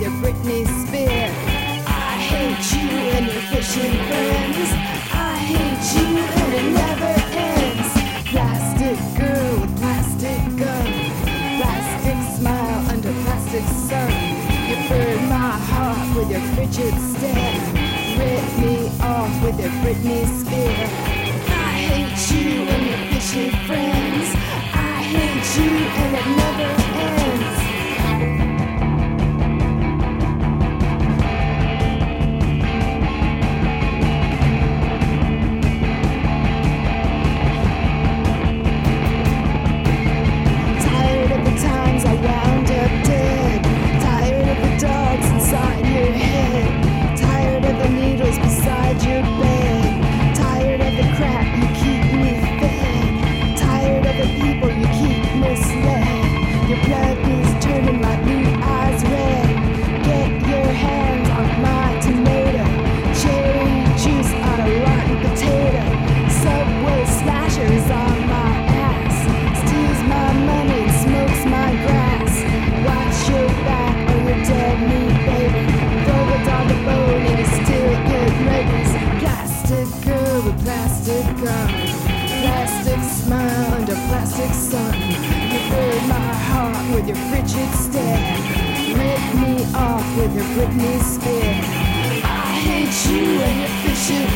your Britney Spears. I hate you and your fishing friends. I hate you and it never ends. Plastic girl with plastic gun, plastic smile under plastic sun. You burn my heart with your frigid stare. Rip me off with your Britney Spears. I hate you and your fishy friends. I hate you and it never ends. Tired of the times I wound up dead. Tired of the dogs inside your head. Tired of the needles beside your bed. Tired of the crap you keep me fed. Tired of the people you keep misled. Your blood is turning my blue eyes red. Get your hands on my tomato. Cherry juice on a rotten potato. Subway slashers on my ass. Steals my money and smokes my grass. Watch your back or you're dead meat, baby. Throw it on the bone and you still get rabies. Plastic girl with plastic gun. Plastic smile under plastic sun. You burn my heart with your frigid stare. Rip me off with your Britney Spears. I hate you and your fishing